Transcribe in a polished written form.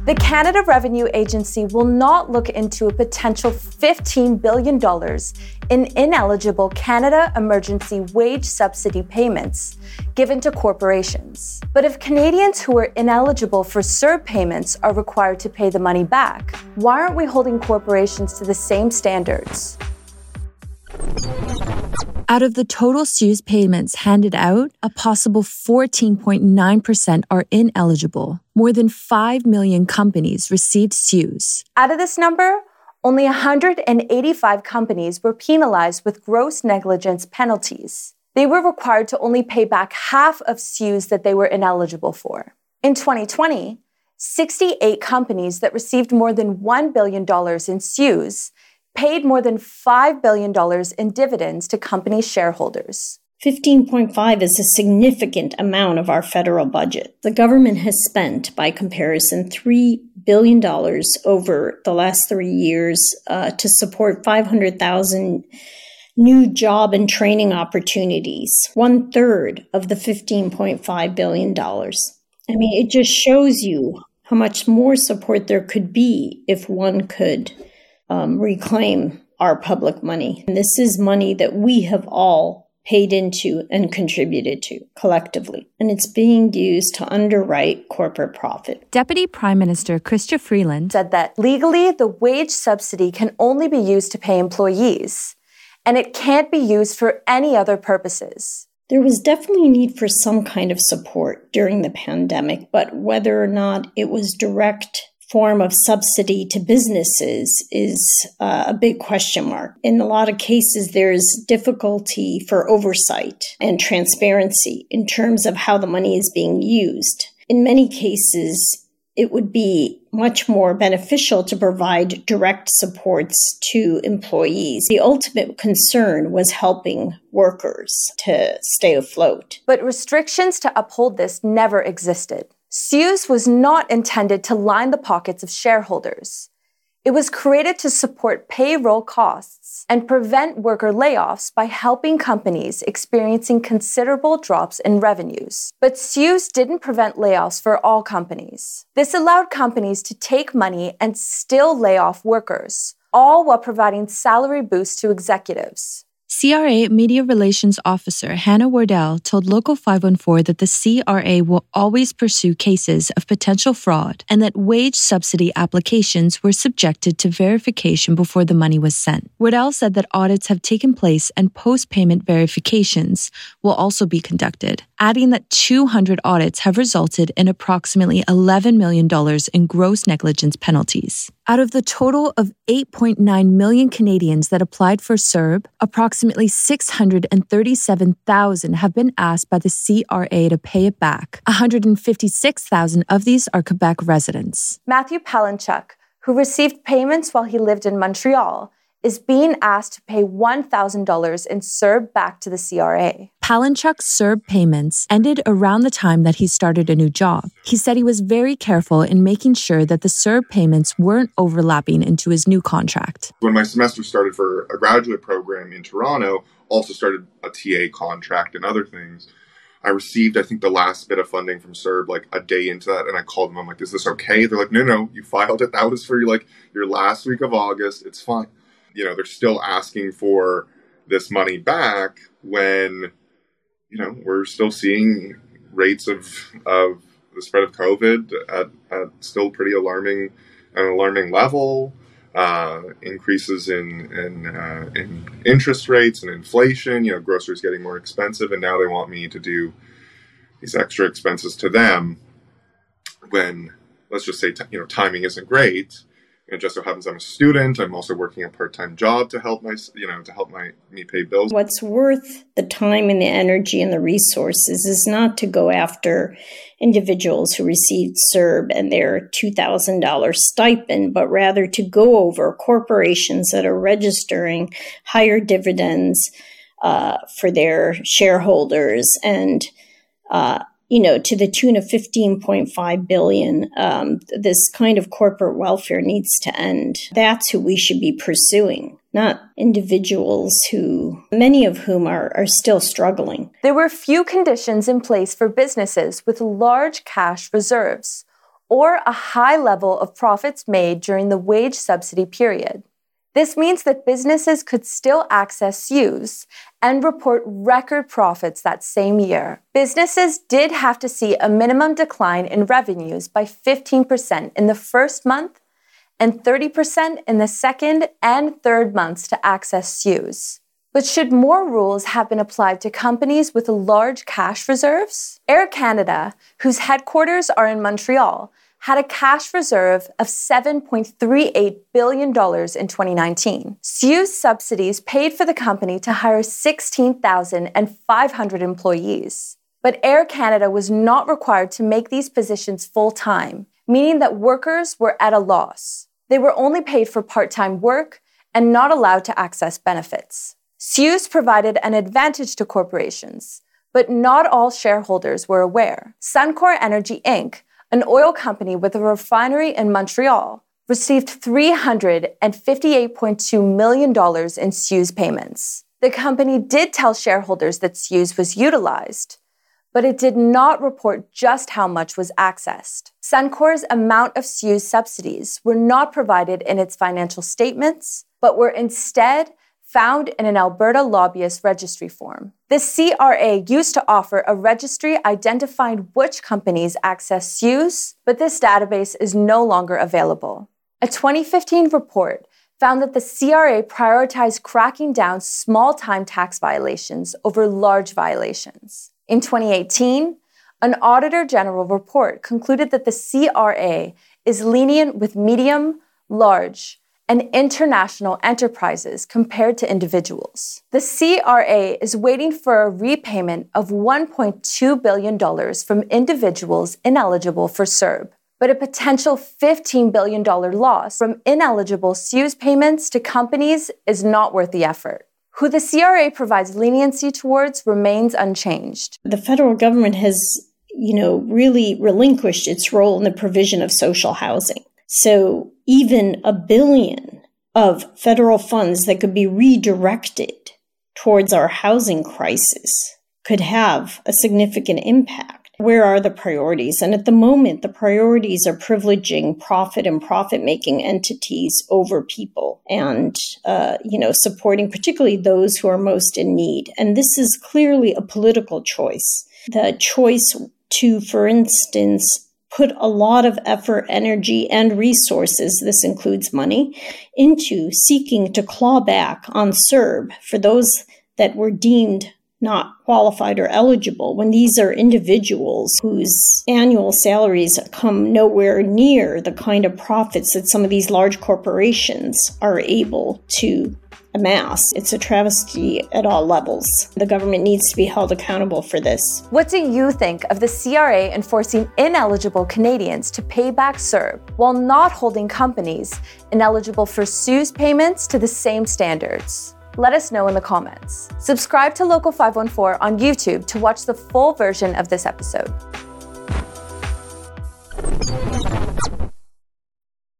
The Canada Revenue Agency will not look into a potential $15 billion in ineligible Canada Emergency Wage Subsidy payments given to corporations. But if Canadians who are ineligible for CERB payments are required to pay the money back, why aren't we holding corporations to the same standards? Out of the total CEWS payments handed out, a possible 14.9% are ineligible. More than 5 million companies received CEWS. Out of this number, only 185 companies were penalized with gross negligence penalties. They were required to only pay back half of CEWS that they were ineligible for. In 2020, 68 companies that received more than $1 billion in CEWS paid more than $5 billion in dividends to company shareholders. 15.5 is a significant amount of our federal budget. The government has spent, by comparison, $3 billion over the last 3 years to support 500,000 new job and training opportunities, 1/3 of the $15.5 billion. I mean, it just shows you how much more support there could be if one could reclaim our public money. And this is money that we have all paid into and contributed to collectively. And it's being used to underwrite corporate profit. Deputy Prime Minister Chrystia Freeland said that legally, the wage subsidy can only be used to pay employees, and it can't be used for any other purposes. There was definitely a need for some kind of support during the pandemic, but whether or not it was direct form of subsidy to businesses is a big question mark. In a lot of cases, there's difficulty for oversight and transparency in terms of how the money is being used. In many cases, it would be much more beneficial to provide direct supports to employees. The ultimate concern was helping workers to stay afloat. But restrictions to uphold this never existed. CEWS was not intended to line the pockets of shareholders. It was created to support payroll costs and prevent worker layoffs by helping companies experiencing considerable drops in revenues. But CEWS didn't prevent layoffs for all companies. This allowed companies to take money and still lay off workers, all while providing salary boosts to executives. CRA Media Relations Officer Hannah Wardell told Local 514 that the CRA will always pursue cases of potential fraud and that wage subsidy applications were subjected to verification before the money was sent. Wardell said that audits have taken place and post-payment verifications will also be conducted, adding that 200 audits have resulted in approximately $11 million in gross negligence penalties. Out of the total of 8.9 million Canadians that applied for CERB, approximately 637,000 have been asked by the CRA to pay it back. 156,000 of these are Quebec residents. Matthew Palinchuk, who received payments while he lived in Montreal, is being asked to pay $1,000 in CERB back to the CRA. Palinchuk's CERB payments ended around the time that he started a new job. He said he was very careful in making sure that the CERB payments weren't overlapping into his new contract. When my semester started for a graduate program in Toronto, also started a TA contract and other things. I received, I think, the last bit of funding from CERB like a day into that, and I called them. I'm like, is this okay? They're like, no, you filed it. That was for your last week of August. It's fine. You know, they're still asking for this money back when, you know, we're still seeing rates of the spread of COVID at still pretty alarming level, increases in interest rates and inflation, you know, groceries getting more expensive, and now they want me to do these extra expenses to them when, let's just say, timing isn't great. It just so happens I'm a student. I'm also working a part-time job to help me pay bills. What's worth the time and the energy and the resources is not to go after individuals who received CERB and their $2,000 stipend, but rather to go over corporations that are registering higher dividends for their shareholders and to the tune of $15.5 billion, this kind of corporate welfare needs to end. That's who we should be pursuing, not individuals many of whom are still struggling. There were few conditions in place for businesses with large cash reserves or a high level of profits made during the wage subsidy period. This means that businesses could still access CEWS and report record profits that same year. Businesses did have to see a minimum decline in revenues by 15% in the first month and 30% in the second and third months to access CEWS. But should more rules have been applied to companies with large cash reserves? Air Canada, whose headquarters are in Montreal, had a cash reserve of $7.38 billion in 2019. CEWS subsidies paid for the company to hire 16,500 employees. But Air Canada was not required to make these positions full-time, meaning that workers were at a loss. They were only paid for part-time work and not allowed to access benefits. CEWS provided an advantage to corporations, but not all shareholders were aware. Suncor Energy Inc., an oil company with a refinery in Montreal, received $358.2 million in CEWS payments. The company did tell shareholders that CEWS was utilized, but it did not report just how much was accessed. Suncor's amount of CEWS subsidies were not provided in its financial statements, but were instead found in an Alberta lobbyist registry form. The CRA used to offer a registry identifying which companies access CEWS, but this database is no longer available. A 2015 report found that the CRA prioritized cracking down small-time tax violations over large violations. In 2018, an Auditor General report concluded that the CRA is lenient with medium, large, and international enterprises compared to individuals. The CRA is waiting for a repayment of $1.2 billion from individuals ineligible for CERB, but a potential $15 billion loss from ineligible CEWS payments to companies is not worth the effort. Who the CRA provides leniency towards remains unchanged. The federal government has, really relinquished its role in the provision of social housing. So even $1 billion of federal funds that could be redirected towards our housing crisis could have a significant impact. Where are the priorities? And at the moment, the priorities are privileging profit and profit-making entities over people and, supporting particularly those who are most in need. And this is clearly a political choice. The choice to, for instance, put a lot of effort, energy, and resources, this includes money, into seeking to claw back on CERB for those that were deemed not qualified or eligible, when these are individuals whose annual salaries come nowhere near the kind of profits that some of these large corporations are able to amass. It's a travesty at all levels. The government needs to be held accountable for this. What do you think of the CRA enforcing ineligible Canadians to pay back CERB while not holding companies ineligible for CEWS payments to the same standards? Let us know in the comments. Subscribe to Local 514 on YouTube to watch the full version of this episode.